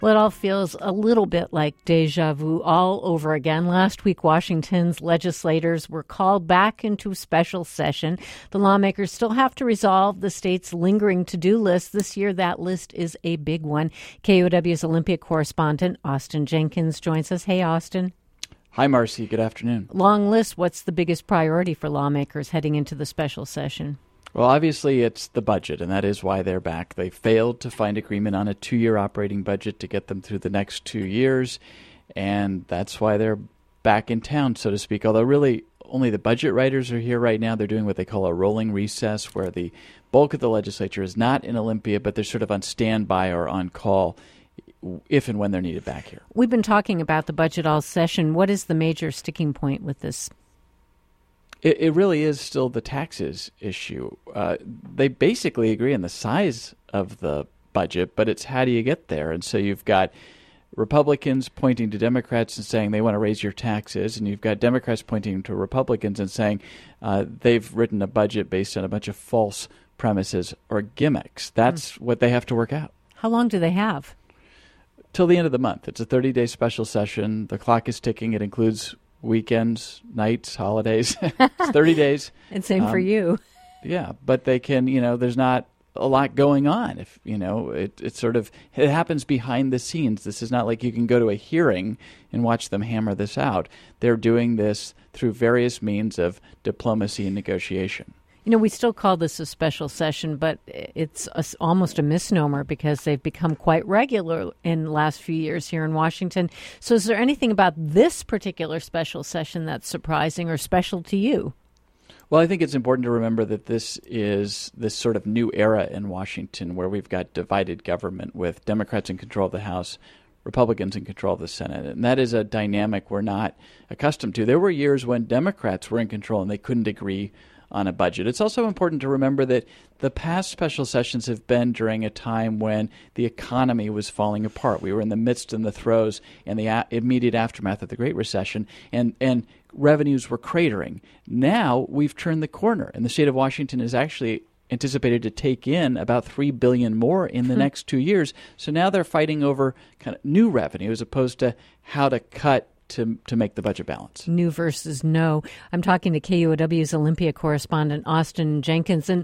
Well, it all feels a little bit like deja vu all over again. Last week, Washington's legislators were called back into special session. The lawmakers still have to resolve the state's lingering to-do list. This year, that list is a big one. KUOW's Olympia correspondent Austin Jenkins joins us. Hey, Austin. Hi, Marcy. Good afternoon. Long list. What's the biggest priority for lawmakers heading into the special session? Well, obviously, it's the budget, and that is why they're back. They failed to find agreement on a 2-year operating budget to get them through the next 2 years, and that's why they're back in town, so to speak. Although really only the budget writers are here right now. They're doing what they call a rolling recess, where the bulk of the legislature is not in Olympia, but they're sort of on standby or on call if and when they're needed back here. We've been talking about the budget all session. What is the major sticking point with this? It really is still the taxes issue. They basically agree on the size of the budget, but it's how do you get there? And so you've got Republicans pointing to Democrats and saying they want to raise your taxes, and you've got Democrats pointing to Republicans and saying they've written a budget based on a bunch of false premises or gimmicks. That's what they have to work out. How long do they have? Till the end of the month. It's a 30-day special session. The clock is ticking. It includes weekends, nights, holidays. It's 30 days. And same for you. Yeah, but they can, there's not a lot going on. If, it happens behind the scenes. This is not like you can go to a hearing and watch them hammer this out. They're doing this through various means of diplomacy and negotiation. We still call this a special session, but it's almost a misnomer because they've become quite regular in the last few years here in Washington. So is there anything about this particular special session that's surprising or special to you? Well, I think it's important to remember that this is this sort of new era in Washington where we've got divided government with Democrats in control of the House, Republicans in control of the Senate. And that is a dynamic we're not accustomed to. There were years when Democrats were in control and they couldn't agree on a budget. It's also important to remember that the past special sessions have been during a time when the economy was falling apart. We were in the midst and the throes and the immediate aftermath of the Great Recession, and revenues were cratering. Now we've turned the corner, and the state of Washington is actually anticipated to take in about $3 billion more in the next 2 years. So now they're fighting over kind of new revenue as opposed to how to cut to make the budget balance. New versus no. I'm talking to KUOW's Olympia correspondent Austin Jenkins. And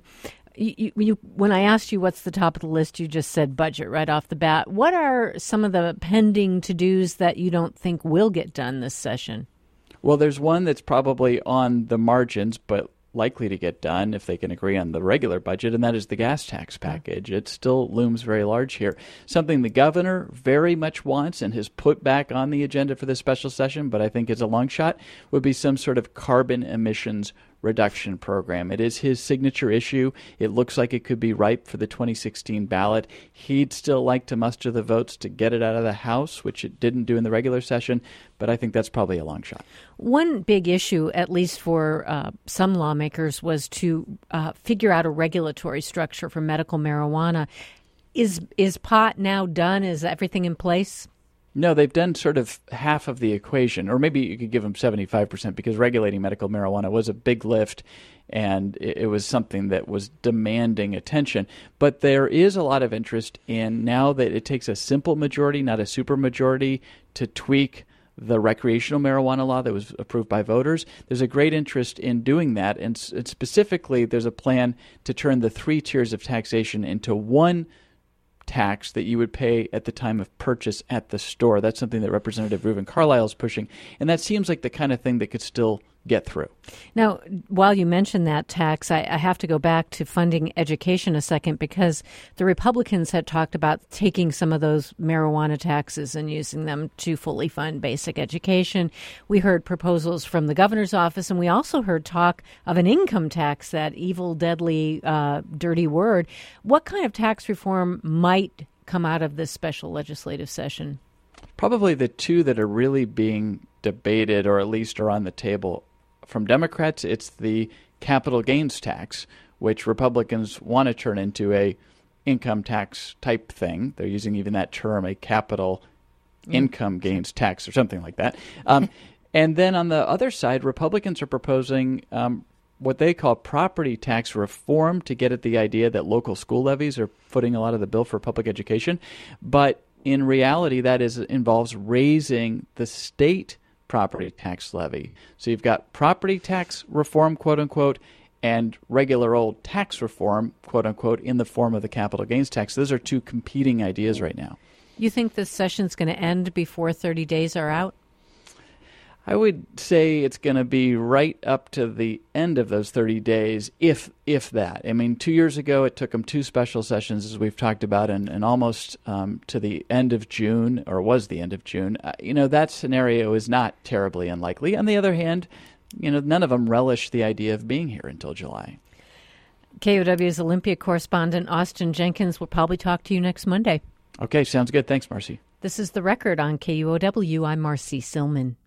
you, when I asked you what's the top of the list, you just said budget right off the bat. What are some of the pending to-dos that you don't think will get done this session? Well, there's one that's probably on the margins, but likely to get done if they can agree on the regular budget, and that is the gas tax package. It still looms very large here. Something the governor very much wants and has put back on the agenda for this special session, but I think is a long shot, would be some sort of carbon emissions reduction program. It is his signature issue. It looks like it could be ripe for the 2016 ballot. He'd still like to muster the votes to get it out of the House, which it didn't do in the regular session, but I think that's probably a long shot. One big issue, at least for some lawmakers, was to figure out a regulatory structure for medical marijuana. Is pot now done? Is everything in place? No, they've done sort of half of the equation, or maybe you could give them 75%, because regulating medical marijuana was a big lift, and it was something that was demanding attention. But there is a lot of interest in, now that it takes a simple majority, not a supermajority, to tweak the recreational marijuana law that was approved by voters. There's a great interest in doing that, and specifically there's a plan to turn the 3 tiers of taxation into one tax that you would pay at the time of purchase at the store. That's something that Representative Reuven Carlyle is pushing, and that seems like the kind of thing that could still get through. Now, while you mention that tax, I have to go back to funding education a second, because the Republicans had talked about taking some of those marijuana taxes and using them to fully fund basic education. We heard proposals from the governor's office, and we also heard talk of an income tax, that evil, deadly, dirty word. What kind of tax reform might come out of this special legislative session? Probably the two that are really being debated, or at least are on the table. From Democrats, it's the capital gains tax, which Republicans want to turn into a income tax type thing. They're using even that term, a capital income gains tax or something like that. And then on the other side, Republicans are proposing what they call property tax reform to get at the idea that local school levies are footing a lot of the bill for public education. But in reality, that involves raising the state property tax levy. So you've got property tax reform, quote unquote, and regular old tax reform, quote unquote, in the form of the capital gains tax. Those are two competing ideas right now. You think this session's going to end before 30 days are out? I would say it's going to be right up to the end of those 30 days, if that. I mean, 2 years ago, it took them two special sessions, as we've talked about, and almost to the end of June, or was the end of June. That scenario is not terribly unlikely. On the other hand, none of them relish the idea of being here until July. KOW's Olympia correspondent Austin Jenkins will probably talk to you next Monday. Okay, sounds good. Thanks, Marcy. This is The Record on KUOW. I'm Marcy Silman.